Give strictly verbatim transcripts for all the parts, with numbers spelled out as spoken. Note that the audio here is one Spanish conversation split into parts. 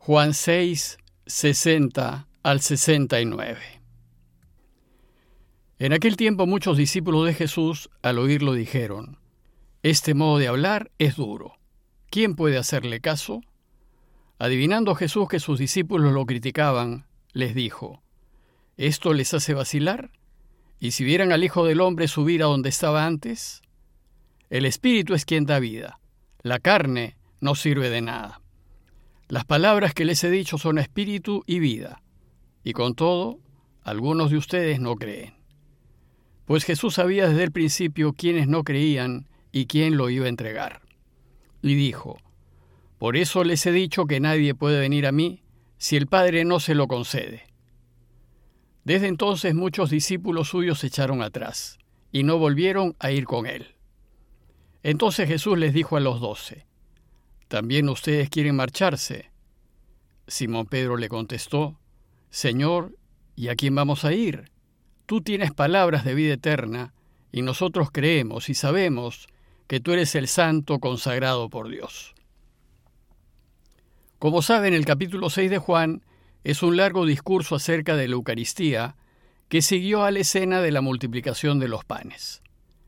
Juan seis, sesenta al sesenta y nueve. En aquel tiempo muchos discípulos de Jesús, al oírlo, dijeron: «Este modo de hablar es duro. ¿Quién puede hacerle caso?». Adivinando Jesús que sus discípulos lo criticaban, les dijo: «¿Esto les hace vacilar? ¿Y si vieran al Hijo del Hombre subir a donde estaba antes? El Espíritu es quien da vida. La carne no sirve de nada. Las palabras que les he dicho son espíritu y vida, y con todo, algunos de ustedes no creen». Pues Jesús sabía desde el principio quiénes no creían y quién lo iba a entregar. Y dijo: «Por eso les he dicho que nadie puede venir a mí si el Padre no se lo concede». Desde entonces muchos discípulos suyos se echaron atrás, y no volvieron a ir con él. Entonces Jesús les dijo a los doce: «¿También ustedes quieren marcharse?». Simón Pedro le contestó: «Señor, ¿y a quién vamos a ir? Tú tienes palabras de vida eterna, y nosotros creemos y sabemos que tú eres el Santo consagrado por Dios». Como saben, el capítulo seis de Juan es un largo discurso acerca de la Eucaristía que siguió a la escena de la multiplicación de los panes.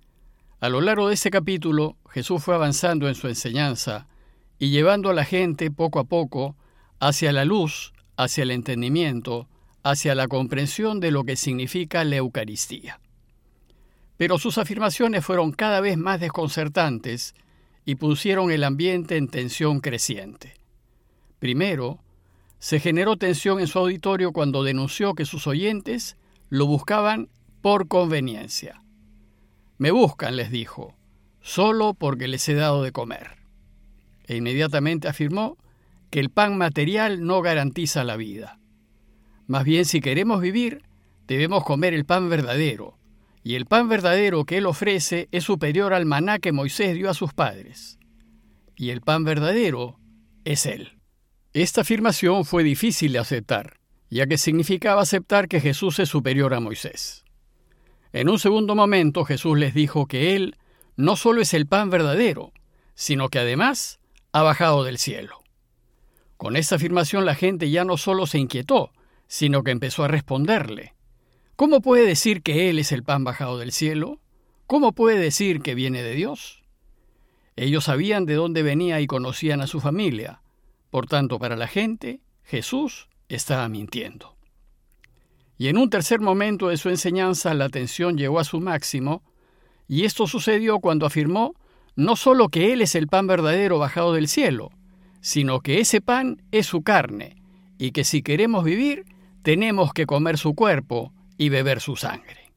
A lo largo de ese capítulo, Jesús fue avanzando en su enseñanza y llevando a la gente poco a poco hacia la luz, hacia el entendimiento, hacia la comprensión de lo que significa la Eucaristía. Pero sus afirmaciones fueron cada vez más desconcertantes y pusieron el ambiente en tensión creciente. Primero, se generó tensión en su auditorio cuando denunció que sus oyentes lo buscaban por conveniencia. «Me buscan», les dijo, «solo porque les he dado de comer». E inmediatamente afirmó que el pan material no garantiza la vida. Más bien, si queremos vivir, debemos comer el pan verdadero, y el pan verdadero que él ofrece es superior al maná que Moisés dio a sus padres. Y el pan verdadero es él. Esta afirmación fue difícil de aceptar, ya que significaba aceptar que Jesús es superior a Moisés. En un segundo momento, Jesús les dijo que él no solo es el pan verdadero, sino que además ha bajado del cielo. Con esta afirmación la gente ya no solo se inquietó, sino que empezó a responderle: «¿Cómo puede decir que Él es el pan bajado del cielo? ¿Cómo puede decir que viene de Dios?». Ellos sabían de dónde venía y conocían a su familia. Por tanto, para la gente, Jesús estaba mintiendo. Y en un tercer momento de su enseñanza, la tensión llegó a su máximo, y esto sucedió cuando afirmó no solo que Él es el pan verdadero bajado del cielo, sino que ese pan es su carne, y que si queremos vivir, tenemos que comer su cuerpo y beber su sangre.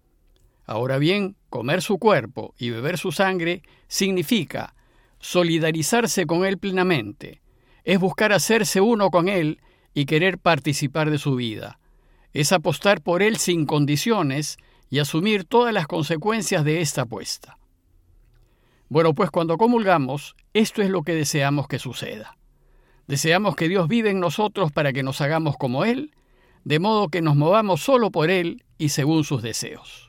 Ahora bien, comer su cuerpo y beber su sangre significa solidarizarse con Él plenamente, es buscar hacerse uno con Él y querer participar de su vida, es apostar por Él sin condiciones y asumir todas las consecuencias de esta apuesta. Bueno, pues cuando comulgamos, esto es lo que deseamos que suceda. Deseamos que Dios vive en nosotros para que nos hagamos como Él, de modo que nos movamos solo por Él y según sus deseos.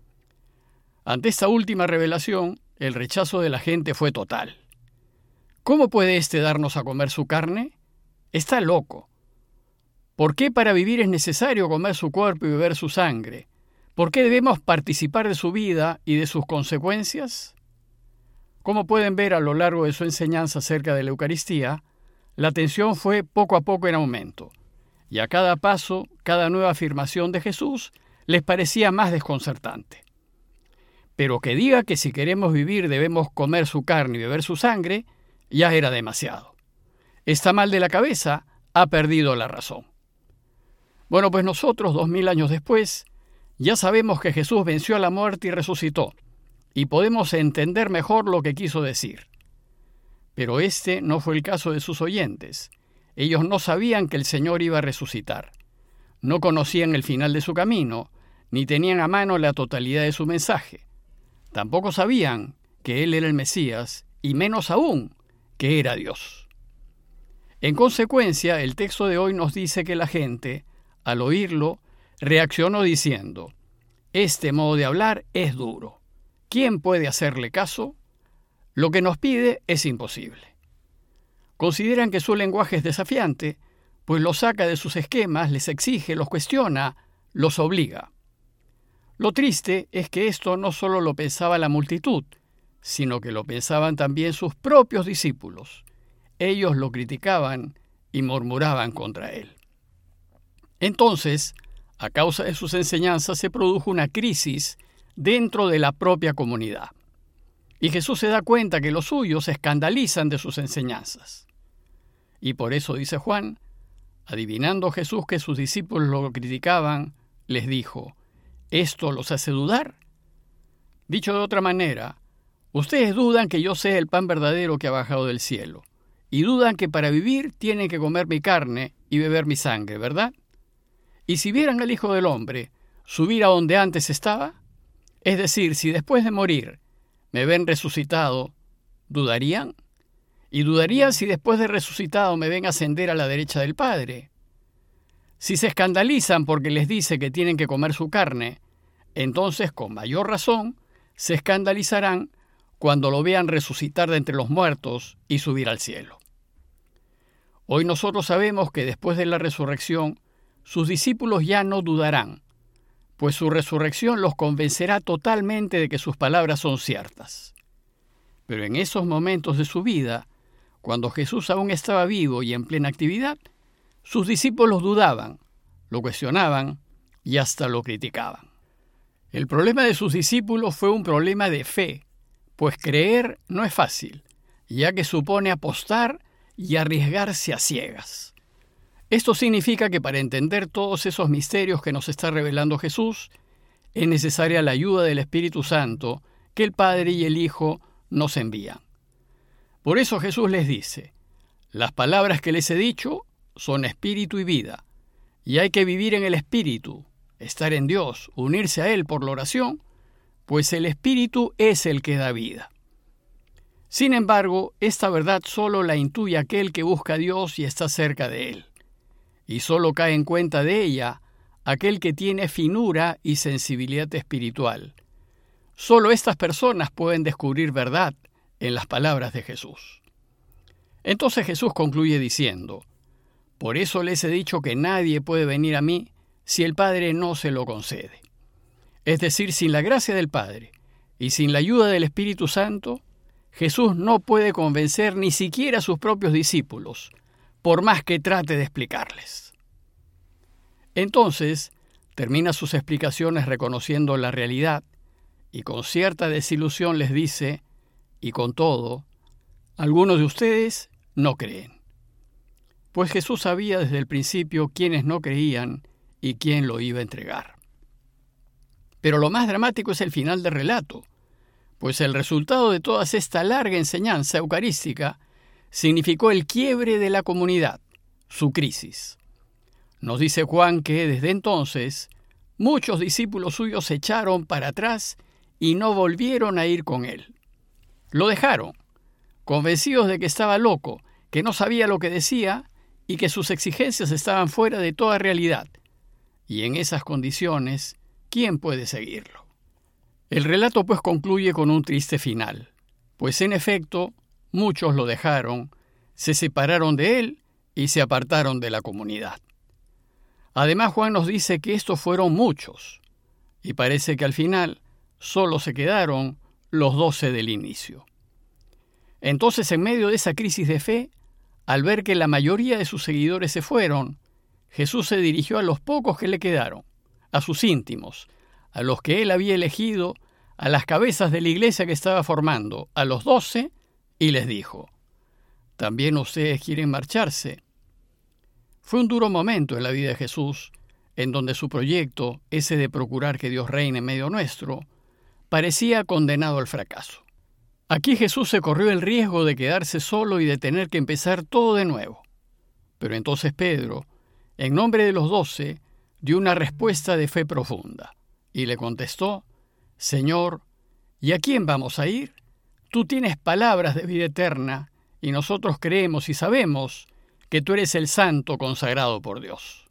Ante esta última revelación, el rechazo de la gente fue total. ¿Cómo puede éste darnos a comer su carne? Está loco. ¿Por qué para vivir es necesario comer su cuerpo y beber su sangre? ¿Por qué debemos participar de su vida y de sus consecuencias? Como pueden ver a lo largo de su enseñanza acerca de la Eucaristía, la tensión fue poco a poco en aumento, y a cada paso, cada nueva afirmación de Jesús les parecía más desconcertante. Pero que diga que si queremos vivir debemos comer su carne y beber su sangre, ya era demasiado. Está mal de la cabeza, ha perdido la razón. Bueno, pues nosotros, dos mil años después, ya sabemos que Jesús venció a la muerte y resucitó, y podemos entender mejor lo que quiso decir. Pero este no fue el caso de sus oyentes. Ellos no sabían que el Señor iba a resucitar. No conocían el final de su camino, ni tenían a mano la totalidad de su mensaje. Tampoco sabían que Él era el Mesías, y menos aún que era Dios. En consecuencia, el texto de hoy nos dice que la gente, al oírlo, reaccionó diciendo: «Este modo de hablar es duro. ¿Quién puede hacerle caso? Lo que nos pide es imposible». consideran que su lenguaje es desafiante, pues los saca de sus esquemas, les exige, los cuestiona, los obliga. Lo triste es que esto no solo lo pensaba la multitud, sino que lo pensaban también sus propios discípulos. Ellos lo criticaban y murmuraban contra él. Entonces, a causa de sus enseñanzas, se produjo una crisis dentro de la propia comunidad. Y Jesús se da cuenta que los suyos se escandalizan de sus enseñanzas. Y por eso, dice Juan, adivinando Jesús que sus discípulos lo criticaban, les dijo: ¿esto los hace dudar? Dicho de otra manera, ustedes dudan que yo sea el pan verdadero que ha bajado del cielo, y dudan que para vivir tienen que comer mi carne y beber mi sangre, ¿verdad? Y si vieran al Hijo del Hombre subir a donde antes estaba, es decir, si después de morir me ven resucitado, ¿dudarían? ¿Y dudarían si después de resucitado me ven ascender a la derecha del Padre? Si se escandalizan porque les dice que tienen que comer su carne, entonces con mayor razón se escandalizarán cuando lo vean resucitar de entre los muertos y subir al cielo. Hoy nosotros sabemos que después de la resurrección, sus discípulos ya no dudarán, pues su resurrección los convencerá totalmente de que sus palabras son ciertas. Pero en esos momentos de su vida, cuando Jesús aún estaba vivo y en plena actividad, sus discípulos dudaban, lo cuestionaban y hasta lo criticaban. El problema de sus discípulos fue un problema de fe, pues creer no es fácil, ya que supone apostar y arriesgarse a ciegas. Esto significa que para entender todos esos misterios que nos está revelando Jesús, es necesaria la ayuda del Espíritu Santo que el Padre y el Hijo nos envían. Por eso Jesús les dice: las palabras que les he dicho son espíritu y vida, y hay que vivir en el Espíritu, estar en Dios, unirse a Él por la oración, pues el Espíritu es el que da vida. Sin embargo, esta verdad solo la intuye aquel que busca a Dios y está cerca de Él, y solo cae en cuenta de ella aquel que tiene finura y sensibilidad espiritual. Solo estas personas pueden descubrir verdad en las palabras de Jesús. Entonces Jesús concluye diciendo: por eso les he dicho que nadie puede venir a mí si el Padre no se lo concede. Es decir, sin la gracia del Padre y sin la ayuda del Espíritu Santo, Jesús no puede convencer ni siquiera a sus propios discípulos, por más que trate de explicarles. Entonces, termina sus explicaciones reconociendo la realidad y con cierta desilusión les dice: y con todo, algunos de ustedes no creen. Pues Jesús sabía desde el principio quiénes no creían y quién lo iba a entregar. Pero lo más dramático es el final del relato, pues el resultado de toda esta larga enseñanza eucarística significó el quiebre de la comunidad, su crisis. Nos dice Juan que desde entonces muchos discípulos suyos se echaron para atrás y no volvieron a ir con él. Lo dejaron, convencidos de que estaba loco, que no sabía lo que decía y que sus exigencias estaban fuera de toda realidad. Y en esas condiciones, ¿quién puede seguirlo? El relato pues concluye con un triste final, pues en efecto, muchos lo dejaron, se separaron de él y se apartaron de la comunidad. Además, Juan nos dice que estos fueron muchos, y parece que al final solo se quedaron los doce del inicio. Entonces, en medio de esa crisis de fe, al ver que la mayoría de sus seguidores se fueron, Jesús se dirigió a los pocos que le quedaron, a sus íntimos, a los que él había elegido, a las cabezas de la iglesia que estaba formando, a los doce, y les dijo: ¿también ustedes quieren marcharse? Fue un duro momento en la vida de Jesús, en donde su proyecto, ese de procurar que Dios reine en medio nuestro, parecía condenado al fracaso. Aquí Jesús se corrió el riesgo de quedarse solo y de tener que empezar todo de nuevo. Pero entonces Pedro, en nombre de los doce, dio una respuesta de fe profunda, y le contestó: Señor, ¿y a quién vamos a ir? Tú tienes palabras de vida eterna, y nosotros creemos y sabemos que tú eres el Santo consagrado por Dios.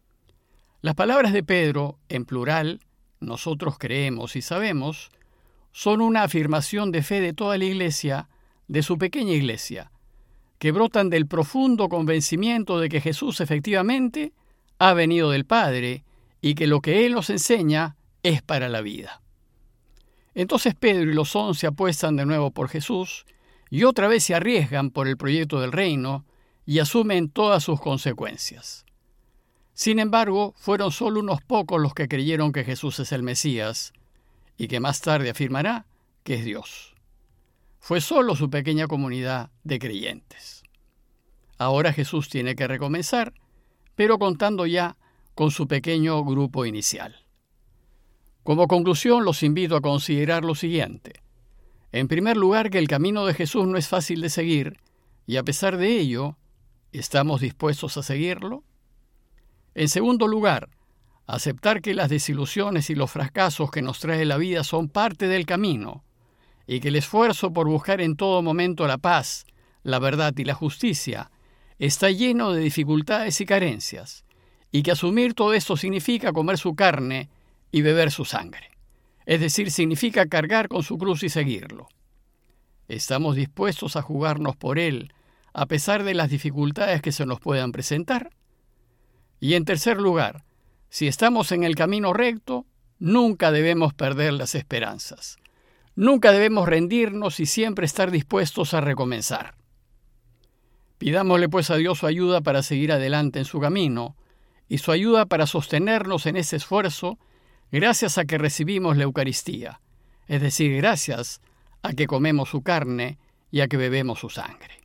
Las palabras de Pedro, en plural, nosotros creemos y sabemos, son una afirmación de fe de toda la iglesia, de su pequeña iglesia, que brotan del profundo convencimiento de que Jesús efectivamente ha venido del Padre y que lo que Él nos enseña es para la vida. Entonces Pedro y los once apuestan de nuevo por Jesús y otra vez se arriesgan por el proyecto del reino y asumen todas sus consecuencias. Sin embargo, fueron solo unos pocos los que creyeron que Jesús es el Mesías y que más tarde afirmará que es Dios. Fue solo su pequeña comunidad de creyentes. Ahora Jesús tiene que recomenzar, pero contando ya con su pequeño grupo inicial. Como conclusión, los invito a considerar lo siguiente. En primer lugar, que el camino de Jesús no es fácil de seguir, y a pesar de ello, ¿estamos dispuestos a seguirlo? En segundo lugar, aceptar que las desilusiones y los fracasos que nos trae la vida son parte del camino, y que el esfuerzo por buscar en todo momento la paz, la verdad y la justicia está lleno de dificultades y carencias, y que asumir todo esto significa comer su carne y beber su sangre. Es decir, significa cargar con su cruz y seguirlo. ¿Estamos dispuestos a jugarnos por Él a pesar de las dificultades que se nos puedan presentar? Y en tercer lugar, si estamos en el camino recto, nunca debemos perder las esperanzas. Nunca debemos rendirnos y siempre estar dispuestos a recomenzar. Pidámosle pues a Dios su ayuda para seguir adelante en su camino y su ayuda para sostenernos en ese esfuerzo gracias a que recibimos la Eucaristía, es decir, gracias a que comemos su carne y a que bebemos su sangre.